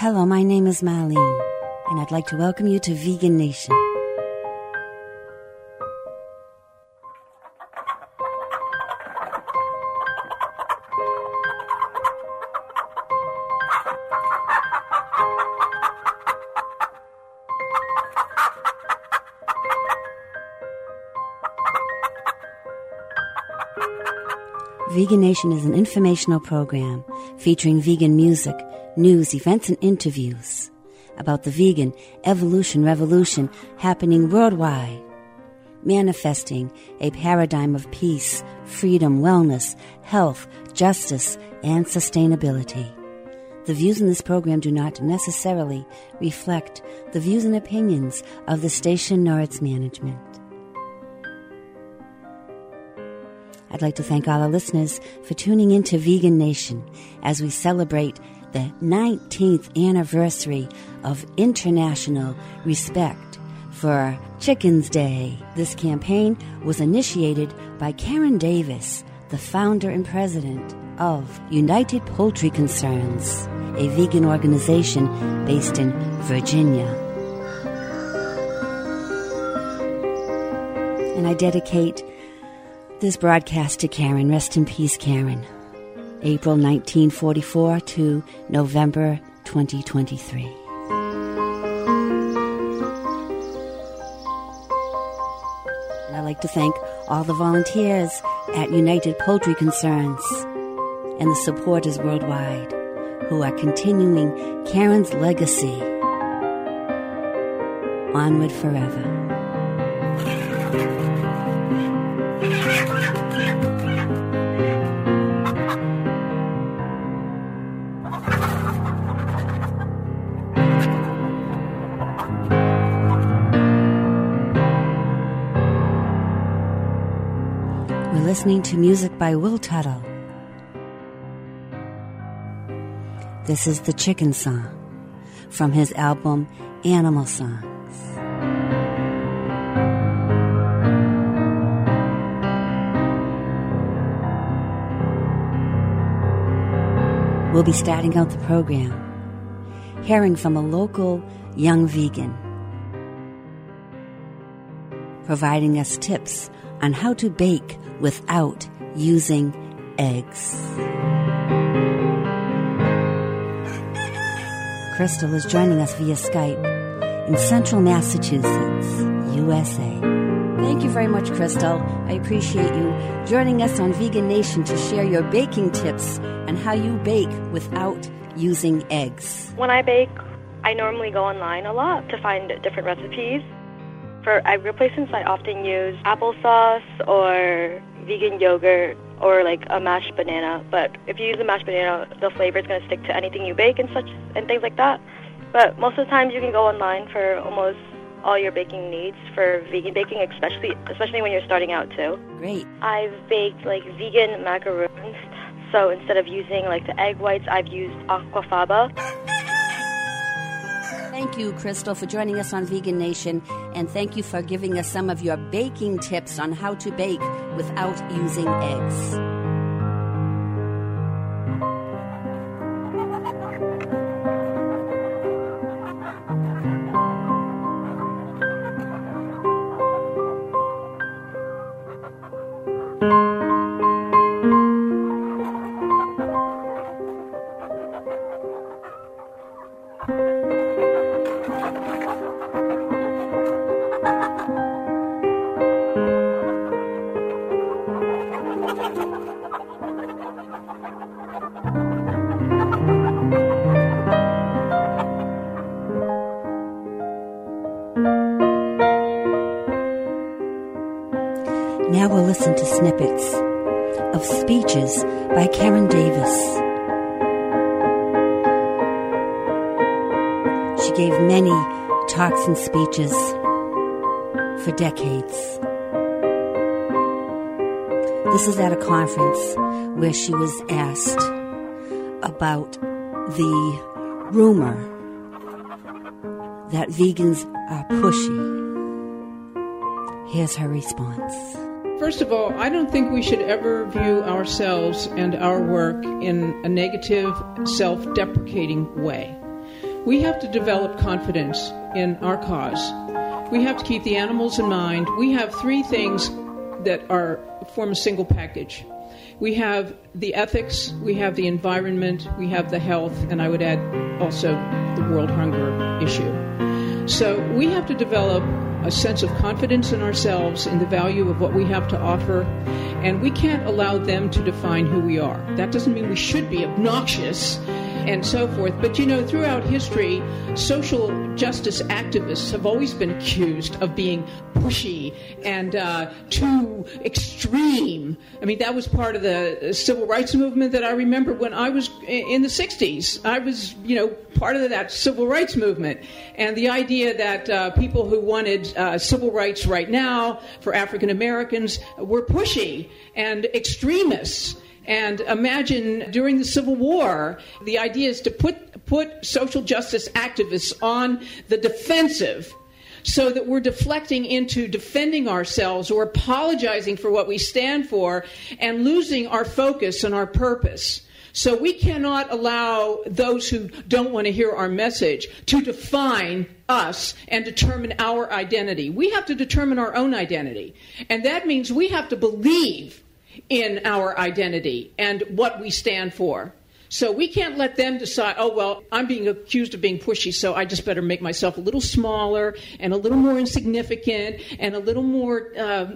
Hello, my name is Marlene, and I'd like to welcome you to Vegan Nation. Vegan Nation is an informational program featuring vegan music, news, events, and interviews about the vegan evolution revolution happening worldwide, manifesting a paradigm of peace, freedom, wellness, health, justice, and sustainability. The views in this program do not necessarily reflect the views and opinions of the station nor its management. I'd like to thank all our listeners for tuning in to Vegan Nation as we celebrate the 19th anniversary of International Respect for Chickens Day. This campaign was initiated by Karen Davis, the founder and president of United Poultry Concerns, a vegan organization based in Virginia. And I dedicate this broadcast to Karen. Rest in peace, Karen. April 1944 to November 2023. And I'd like to thank all the volunteers at United Poultry Concerns and the supporters worldwide who are continuing Karen's legacy. Onward forever. Listening to music by Will Tuttle. This is the Chicken Song from his album Animal Songs. We'll be starting out the program hearing from a local young vegan, providing us tips on how to bake without using eggs. Crystal is joining us via Skype in Central Massachusetts, USA. Thank you very much, Crystal. I appreciate you joining us on Vegan Nation to share your baking tips on how you bake without using eggs. When I bake, I normally go online a lot to find different recipes. For egg replacements, I often use applesauce or vegan yogurt or like a mashed banana. But if you use a mashed banana, the flavor is going to stick to anything you bake and such and things like that. But most of the times you can go online for almost all your baking needs for vegan baking, especially when you're starting out too. Great. I've baked like vegan macaroons. So instead of using like the egg whites, I've used aquafaba. Thank you, Crystal, for joining us on Vegan Nation, and thank you for giving us some of your baking tips on how to bake without using eggs. Now we'll listen to snippets of speeches by Karen Davis. She gave many talks and speeches for decades. This is at a conference where she was asked about the rumor that vegans are pushy. Here's her response. First of all, I don't think we should ever view ourselves and our work in a negative, self-deprecating way. We have to develop confidence in our cause. We have to keep the animals in mind. We have three things that form a single package. We have the ethics, we have the environment, we have the health, and I would add also the world hunger issue. So we have to develop a sense of confidence in ourselves, in the value of what we have to offer, and we can't allow them to define who we are. That doesn't mean we should be obnoxious and so forth. But, throughout history, social justice activists have always been accused of being pushy and too extreme. I mean, that was part of the civil rights movement that I remember when I was in the 60s. I was, part of that civil rights movement. And the idea that people who wanted civil rights right now for African Americans were pushy and extremists. And imagine during the Civil War, the idea is to put social justice activists on the defensive so that we're deflecting into defending ourselves or apologizing for what we stand for and losing our focus and our purpose. So we cannot allow those who don't want to hear our message to define us and determine our identity. We have to determine our own identity. And that means we have to believe in our identity and what we stand for. So we can't let them decide, I'm being accused of being pushy, so I just better make myself a little smaller and a little more insignificant and a little more,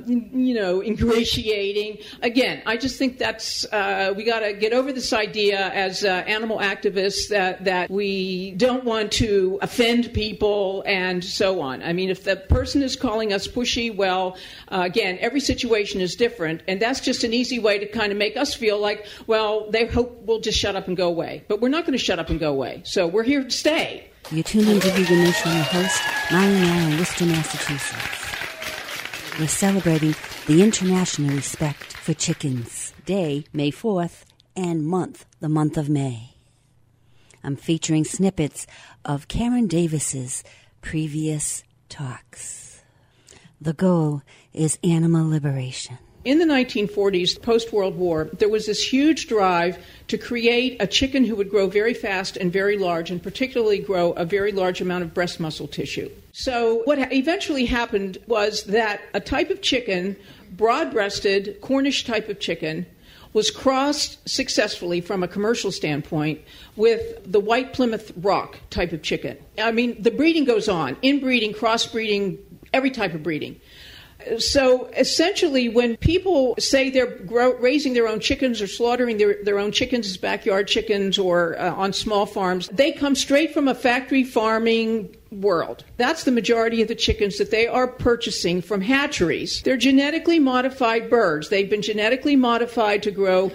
ingratiating. Again, I just think that's, we got to get over this idea as animal activists that we don't want to offend people and so on. I mean, if the person is calling us pushy, again, every situation is different, and that's just an easy way to kind of make us feel like, they hope we'll just shut up and go away. But we're not going to shut up and go away. So we're here to stay. You're tuned into Vegan Nation, your host, Molly Now in Worcester, Massachusetts. We're celebrating the International Respect for Chickens Day, May 4th, and month, the month of May. I'm featuring snippets of Karen Davis's previous talks. The goal is animal liberation. In the 1940s, post-World War, there was this huge drive to create a chicken who would grow very fast and very large, and particularly grow a very large amount of breast muscle tissue. So what eventually happened was that a type of chicken, broad-breasted, Cornish type of chicken, was crossed successfully from a commercial standpoint with the white Plymouth Rock type of chicken. I mean, the breeding goes on, inbreeding, crossbreeding, every type of breeding. So essentially, when people say they're raising their own chickens or slaughtering their own chickens as backyard chickens or on small farms, they come straight from a factory farming world. That's the majority of the chickens that they are purchasing from hatcheries. They're genetically modified birds. They've been genetically modified to grow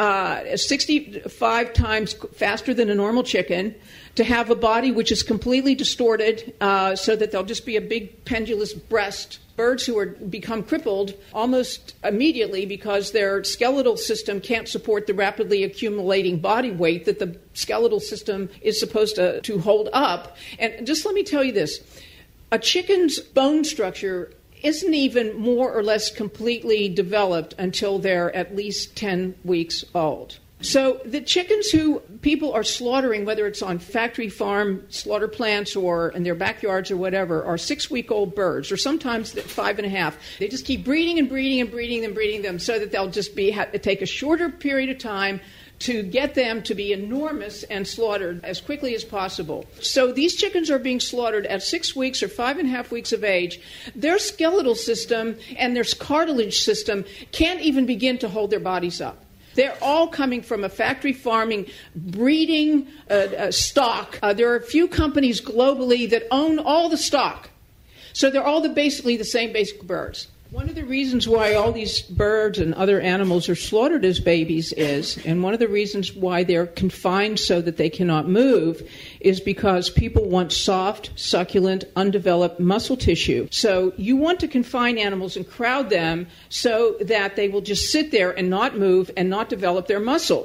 65 times faster than a normal chicken, to have a body which is completely distorted so that they'll just be a big pendulous breast. Birds who become crippled almost immediately because their skeletal system can't support the rapidly accumulating body weight that the skeletal system is supposed to hold up. And just let me tell you this. A chicken's bone structure isn't even more or less completely developed until they're at least 10 weeks old. So the chickens who people are slaughtering, whether it's on factory farm slaughter plants or in their backyards or whatever, are 6-week-old birds, or sometimes 5.5. They just keep breeding and breeding and breeding them so that they'll just take a shorter period of time to get them to be enormous and slaughtered as quickly as possible. So these chickens are being slaughtered at 6 weeks or 5.5 weeks of age. Their skeletal system and their cartilage system can't even begin to hold their bodies up. They're all coming from a factory farming, breeding stock. There are a few companies globally that own all the stock. So they're all basically the same basic birds. One of the reasons why all these birds and other animals are slaughtered as babies and one of the reasons why they're confined so that they cannot move, is because people want soft, succulent, undeveloped muscle tissue. So you want to confine animals and crowd them so that they will just sit there and not move and not develop their muscles.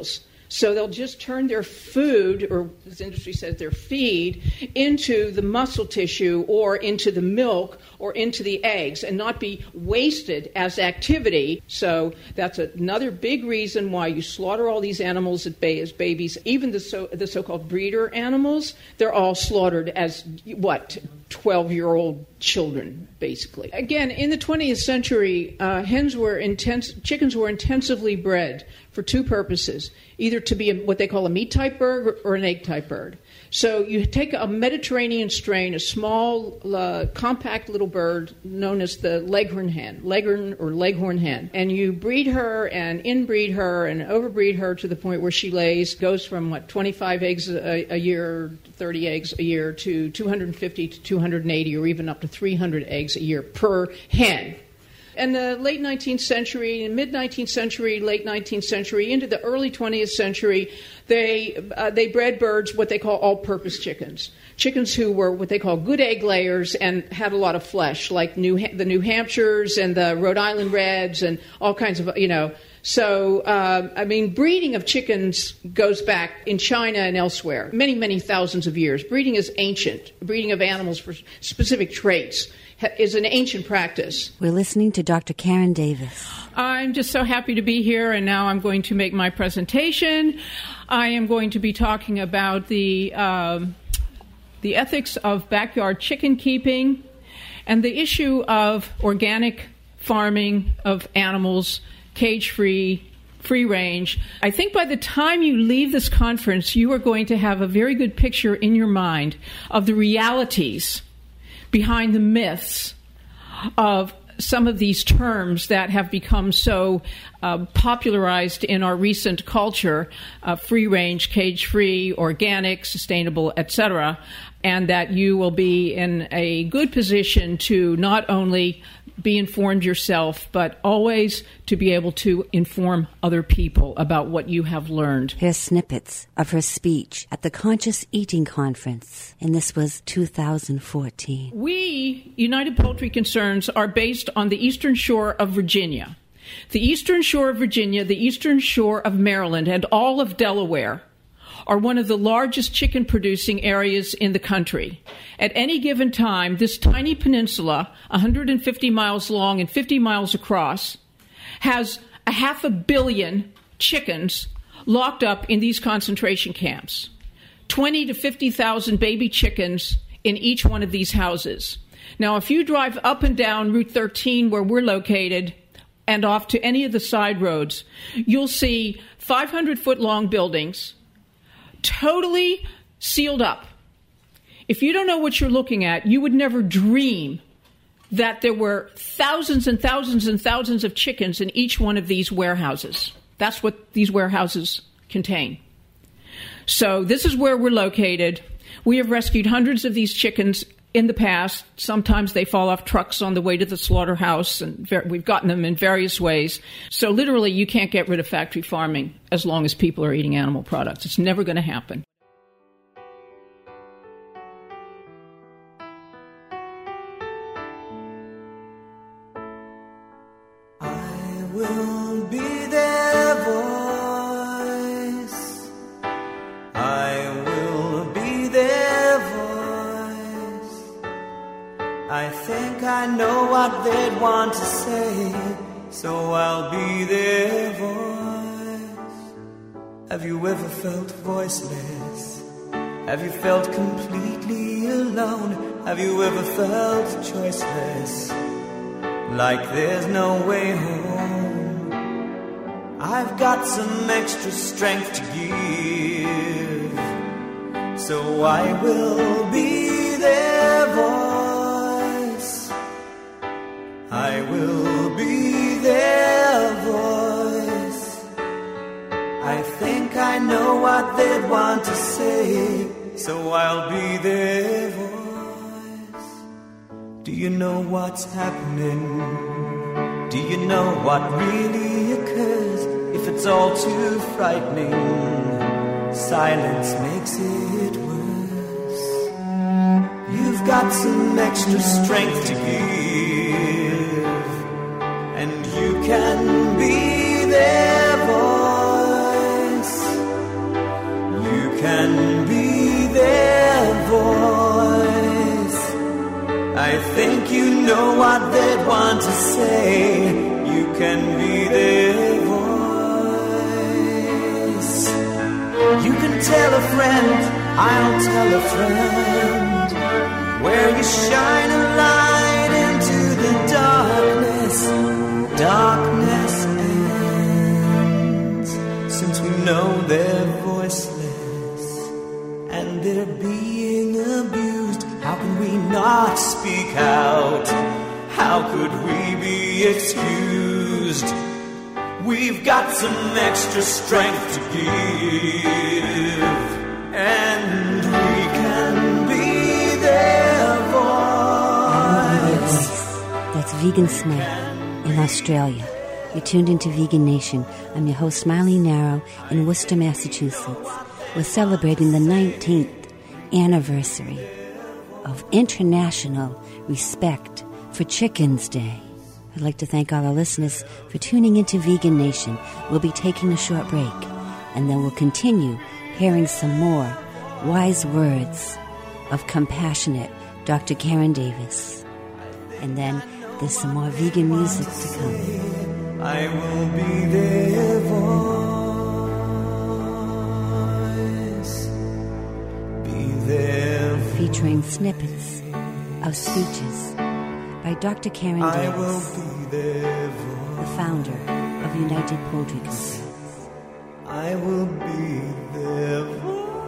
So they'll just turn their food, or this industry says their feed, into the muscle tissue or into the milk or into the eggs and not be wasted as activity. So that's another big reason why you slaughter all these animals as babies. Even the so-called breeder animals, they're all slaughtered as, 12-year-old children, basically. Again, in the 20th century, chickens were intensively bred for two purposes, either to be what they call a meat-type bird or an egg-type bird. So you take a Mediterranean strain, a small, compact little bird known as the leghorn hen, and you breed her and inbreed her and overbreed her to the point where she goes from 25 eggs a year, 30 eggs a year, to 250 to 280, or even up to 300 eggs a year per hen. In the late 19th century, mid-19th century, late 19th century, into the early 20th century, they bred birds, what they call all-purpose chickens. Chickens who were what they call good egg layers and had a lot of flesh, like the New Hampshires and the Rhode Island Reds and all kinds of, So, breeding of chickens goes back in China and elsewhere, many, many thousands of years. Breeding is ancient. Breeding of animals for specific traits is an ancient practice. We're listening to Dr. Karen Davis. I'm just so happy to be here, and now I'm going to make my presentation. I am going to be talking about the ethics of backyard chicken keeping and the issue of organic farming of animals, cage-free, free range. I think by the time you leave this conference, you are going to have a very good picture in your mind of the realities behind the myths of some of these terms that have become so popularized in our recent culture, free range, cage-free, organic, sustainable, etc., and that you will be in a good position to not only be informed yourself, but always to be able to inform other people about what you have learned. Here's snippets of her speech at the Conscious Eating Conference, and this was 2014. We, United Poultry Concerns, are based on the eastern shore of Virginia. The eastern shore of Virginia, the eastern shore of Maryland, and all of Delaware are one of the largest chicken-producing areas in the country. At any given time, this tiny peninsula, 150 miles long and 50 miles across, has 500 million chickens locked up in these concentration camps. 20 to 50,000 baby chickens in each one of these houses. Now, if you drive up and down Route 13, where we're located, and off to any of the side roads, you'll see 500-foot-long buildings, totally sealed up. If you don't know what you're looking at, you would never dream that there were thousands and thousands and thousands of chickens in each one of these warehouses. That's what these warehouses contain. So this is where we're located. We have rescued hundreds of these chickens in the past. Sometimes they fall off trucks on the way to the slaughterhouse, and we've gotten them in various ways. So literally, you can't get rid of factory farming as long as people are eating animal products. It's never going to happen. I will be their voice. I will be their voice. I think I know what they'd want to say, so I'll be their voice. Have you ever felt voiceless? Have you felt completely alone? Have you ever felt choiceless? Like there's no way home? I've got some extra strength to give, so I will be their voice. I will be their voice. I think I know what they'd want to say, so I'll be their voice. Do you know what's happening? Do you know what really occurs? If it's all too frightening, silence makes it worse. You've got some extra strength to give, and you can be their voice. know what they'd want to say. You can be their voice. You can tell a friend, I'll tell a friend, where you shine a light into the darkness. Darkness ends, since we know they're voiceless and they're being abused. How can we not speak out? How could we be excused? We've got some extra strength to give, and we can be their voice. That's Vegan Smith in Australia. You're tuned into Vegan Nation. I'm your host, Marlene Narrow, in Worcester, Massachusetts. We're celebrating the 19th anniversary of International Respect for Chickens Day. I'd like to thank all our listeners for tuning into Vegan Nation. We'll be taking a short break, and then we'll continue hearing some more wise words of compassionate Dr. Karen Davis. And then there's some more vegan music to come. I will be their voice. Be their voice. Featuring snippets of speeches by Dr. Karen Davis, I will be their voice. the founder of United Poultry Concerns. I will be their voice.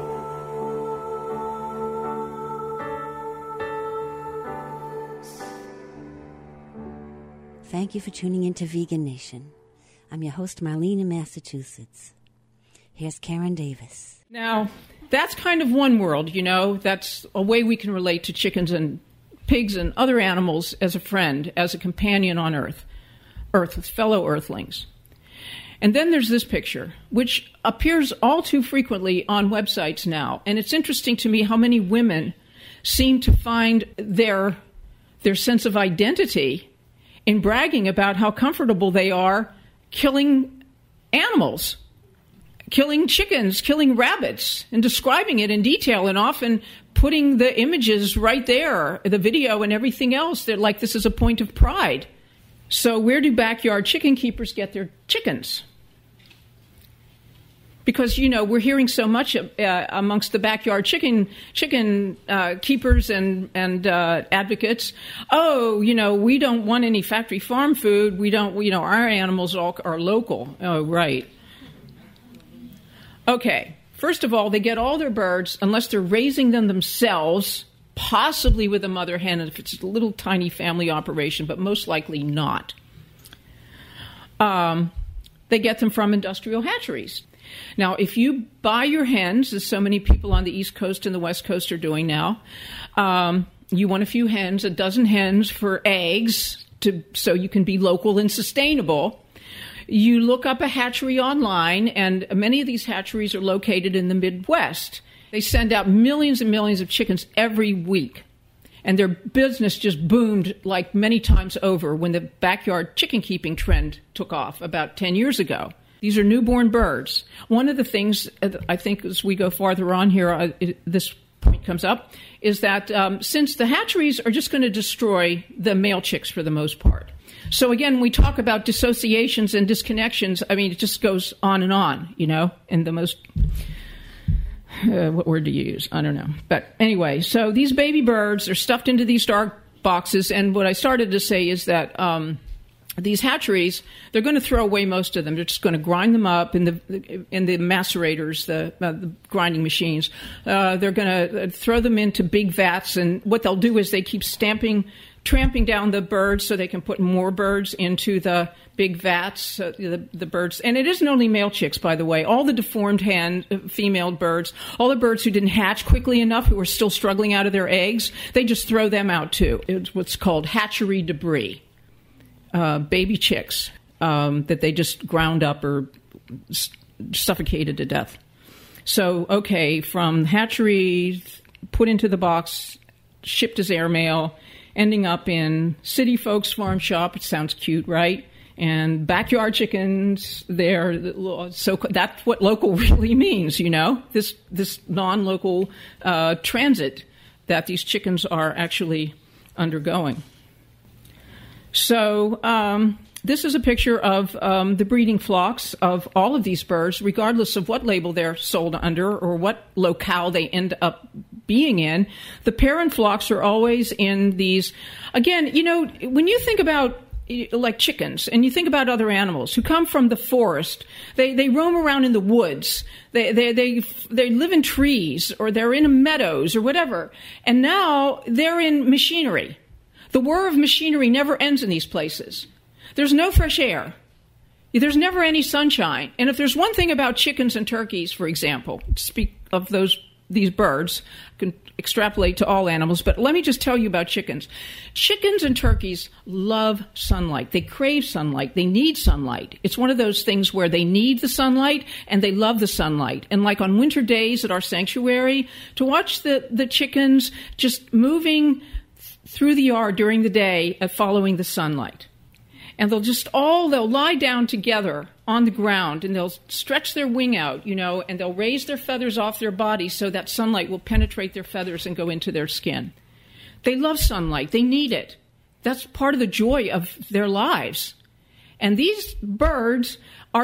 Thank you for tuning into Vegan Nation. I'm your host, Marlene, in Massachusetts. Here's Karen Davis. Now, that's kind of one world, you know. That's a way we can relate to chickens and pigs and other animals as a friend, as a companion on Earth with fellow Earthlings. And then there's this picture, which appears all too frequently on websites now. And it's interesting to me how many women seem to find their sense of identity in bragging about how comfortable they are killing animals, killing chickens, killing rabbits, and describing it in detail, and often putting the images right there, the video and everything else. They're like, this is a point of pride. So where do backyard chicken keepers get their chickens? Because, you know, we're hearing so much amongst the backyard chicken keepers and advocates. Oh, you know, we don't want any factory farm food. We don't, you know, our animals all are local. Oh, right. Okay. First of all, they get all their birds, unless they're raising them themselves, possibly with a mother hen, if it's a little tiny family operation, but most likely not. They get them from industrial hatcheries. Now, if you buy your hens, as so many people on the East Coast and the West Coast are doing now, you want a few hens, a dozen hens for eggs, so you can be local and sustainable. You look up a hatchery online, and many of these hatcheries are located in the Midwest. They send out millions and millions of chickens every week. And their business just boomed like many times over when the backyard chicken keeping trend took off about 10 years ago. These are newborn birds. One of the things I think as we go farther on here, this point comes up, is that since the hatcheries are just going to destroy the male chicks for the most part. So again, we talk about dissociations and disconnections. I mean, it just goes on, you know, and the most... what word do you use? I don't know. But anyway, so these baby birds are stuffed into these dark boxes, and what I started to say is that these hatcheries, they're going to throw away most of them. They're just going to grind them up in the macerators, the grinding machines. They're going to throw them into big vats, and what they'll do is they keep tramping down the birds so they can put more birds into the big vats, the birds. And it isn't only male chicks, by the way. All the deformed female birds, all the birds who didn't hatch quickly enough, who are still struggling out of their eggs, they just throw them out too. It's what's called hatchery debris. Baby chicks that they just ground up or suffocated to death. So, okay, from hatchery, put into the box, shipped as airmail, ending up in city folks' farm shop. It sounds cute, right? And backyard chickens there. So that's what local really means, you know, this non-local transit that these chickens are actually undergoing. So this is a picture of the breeding flocks of all of these birds, regardless of what label they're sold under or what locale they end up being in. The parent flocks are always in these. Again, when you think about like chickens, and you think about other animals who come from the forest, they roam around in the woods, they live in trees, or they're in meadows or whatever, and now they're in machinery. The whir of machinery never ends in these places. There's no fresh air. There's never any sunshine. And if there's one thing about chickens and turkeys, for example, to speak of these birds, I can extrapolate to all animals, but let me just tell you about chickens. Chickens and turkeys love sunlight. They crave sunlight. They need sunlight. It's one of those things where they need the sunlight and they love the sunlight. And like on winter days at our sanctuary, to watch the chickens just moving through the yard during the day following the sunlight. And they'll lie down together on the ground, and they'll stretch their wing out, and they'll raise their feathers off their body so that sunlight will penetrate their feathers and go into their skin. They love sunlight. They need it. That's part of the joy of their lives. And these birds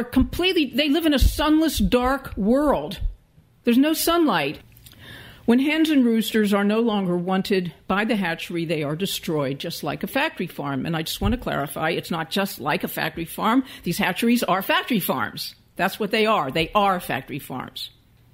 they live in a sunless, dark world. There's no sunlight. When hens and roosters are no longer wanted by the hatchery, they are destroyed, just like a factory farm. And I just want to clarify, it's not just like a factory farm. These hatcheries are factory farms. That's what they are. They are factory farms.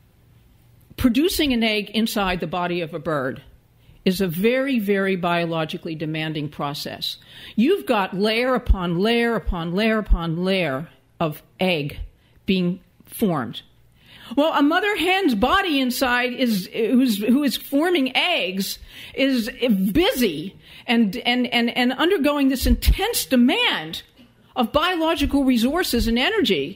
Producing an egg inside the body of a bird is a very, very biologically demanding process. You've got layer upon layer upon layer upon layer of egg being formed. Well, a mother hen's body inside who is forming eggs is busy and undergoing this intense demand of biological resources and energy.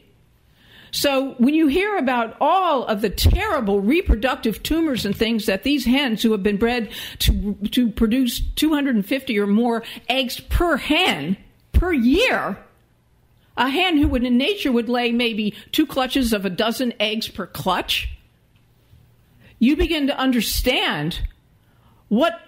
So when you hear about all of the terrible reproductive tumors and things that these hens who have been bred to produce 250 or more eggs per hen per year, a hen who in nature would lay maybe 2 clutches of a dozen eggs per clutch, you begin to understand what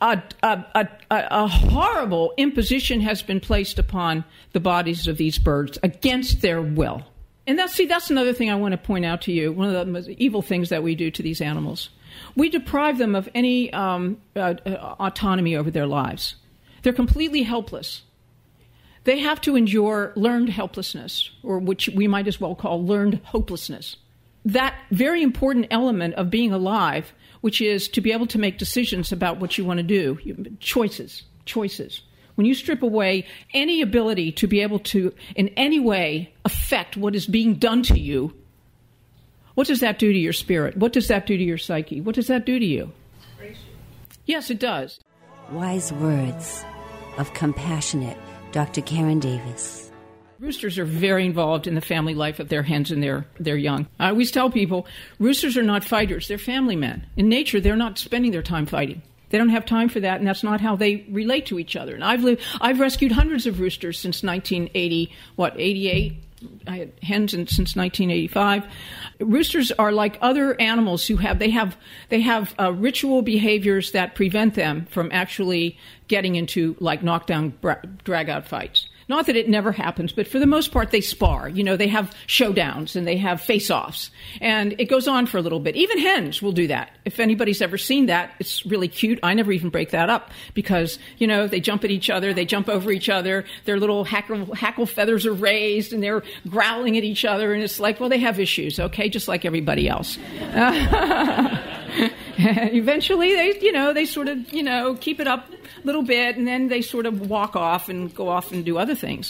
a horrible imposition has been placed upon the bodies of these birds against their will. And that's another thing I want to point out to you, one of the most evil things that we do to these animals. We deprive them of any autonomy over their lives. They're completely helpless. They have to endure learned helplessness, or which we might as well call learned hopelessness. That very important element of being alive, which is to be able to make decisions about what you want to do, choices. When you strip away any ability to be able to in any way affect what is being done to you, what does that do to your spirit? What does that do to your psyche? What does that do to you? Yes, it does. Wise words of compassionate Dr. Karen Davis. Roosters are very involved in the family life of their hens and their young. I always tell people, roosters are not fighters. They're family men. In nature, they're not spending their time fighting. They don't have time for that, and that's not how they relate to each other. And I've rescued hundreds of roosters since 88? I had hens since 1985. Roosters are like other animals who have ritual behaviors that prevent them from actually getting into like knockdown, drag-out fights. Not that it never happens, but for the most part, they spar. They have showdowns and they have face-offs. And it goes on for a little bit. Even hens will do that. If anybody's ever seen that, it's really cute. I never even break that up because, they jump at each other. They jump over each other. Their little hackle feathers are raised and they're growling at each other. And it's like, well, they have issues, okay, just like everybody else. Eventually, they sort of, keep it up a little bit, and then they sort of walk off and go off and do other things.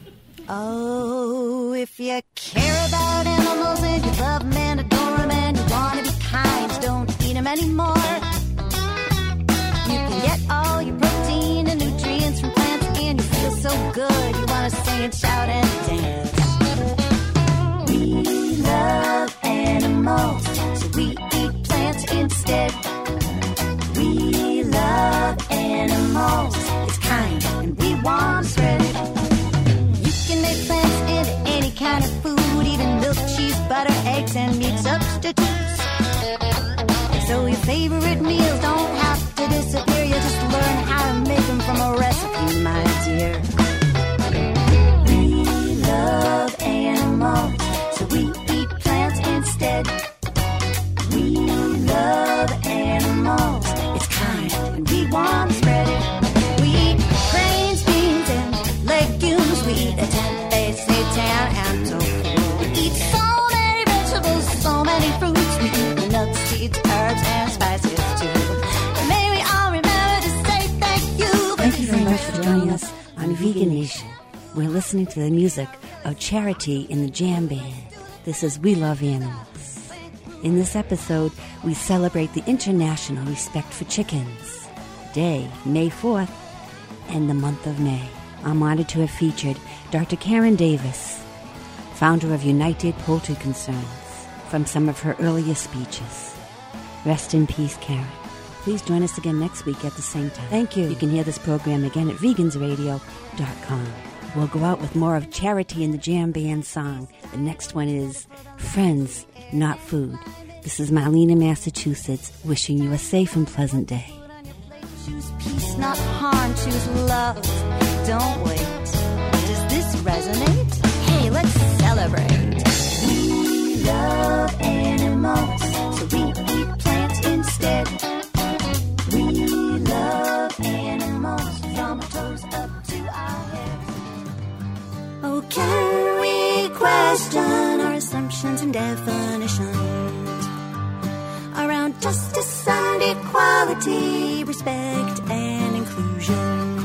Oh, if you care about animals and you love them and adore them and you want to be kind, don't eat them anymore. You can get all your protein and nutrients from plants, and you feel so good you want to sing and shout and dance. We love animals, so we eat plants instead. We love animals, it's kind, and we want to spread it. You can make plants into any kind of food, even milk, cheese, butter, eggs, and meat substitutes. So your favorite meals don't have to disappear, you just learn how to make them from a recipe, my dear. Vegan Nation. We're listening to the music of Charity in the Jam Band. This is We Love Animals. In this episode, we celebrate the International Respect for Chickens Day, May 4th, and the month of May. I'm honored to have featured Dr. Karen Davis, founder of United Poultry Concerns, from some of her earliest speeches. Rest in peace, Karen. Please join us again next week at the same time. Thank you. You can hear this program again at vegansradio.com. We'll go out with more of Charity in the Jam Band song. The next one is Friends, Not Food. This is Marlene in Massachusetts, wishing you a safe and pleasant day. Choose peace, not harm. Choose love. Don't wait. Does this resonate? Hey, let's celebrate. We love animals, so we eat plants instead. We love animals from our toes up to our heads. Oh, can we question our assumptions and definitions around justice and equality, respect and inclusion?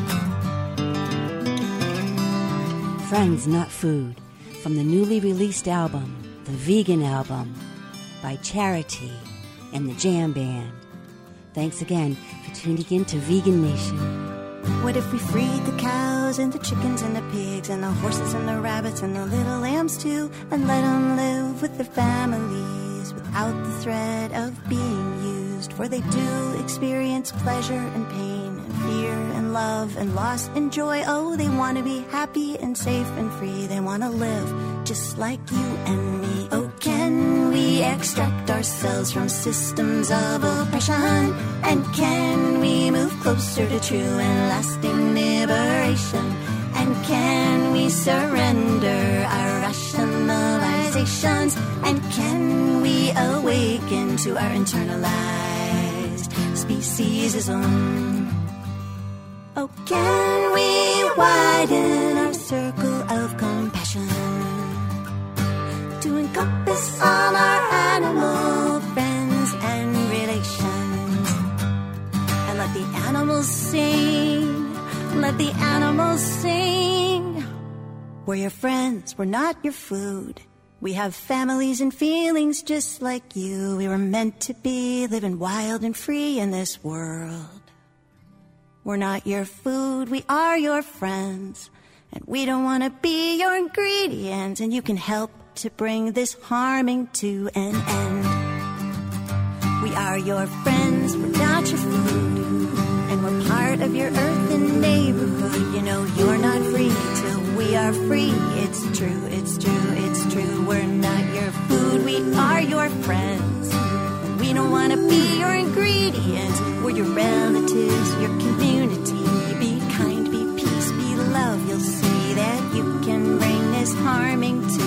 Friends, Not Food, from the newly released album, The Vegan Album, by Charity and the Jam Band. Thanks again for tuning in to Vegan Nation. What if we freed the cows and the chickens and the pigs and the horses and the rabbits and the little lambs too, and let them live with their families without the threat of being used? For they do experience pleasure and pain and fear and love and loss and joy. Oh, they want to be happy and safe and free. They want to live just like you and me. Oh, can we extract ourselves from systems of oppression? And can we move closer to true and lasting liberation? And can we surrender our rationalizations? And can we awaken to our internalized speciesism? Oh, can we widen our circle of compassion to encompass all our animal friends and relations? And let the animals sing, let the animals sing. We're your friends, we're not your food. We have families and feelings just like you. We were meant to be living wild and free in this world. We're not your food, we are your friends. And we don't want to be your ingredients. And you can help to bring this harming to an end. We are your friends, we're not your food. And we're part of your earth and neighborhood. You know you're not free till we are free. It's true, it's true, it's true. We're not your food, we are your friends. We don't want to be your ingredients. We're your relatives, your community. Be kind, be peace, be love. You'll see that you can bring this harming to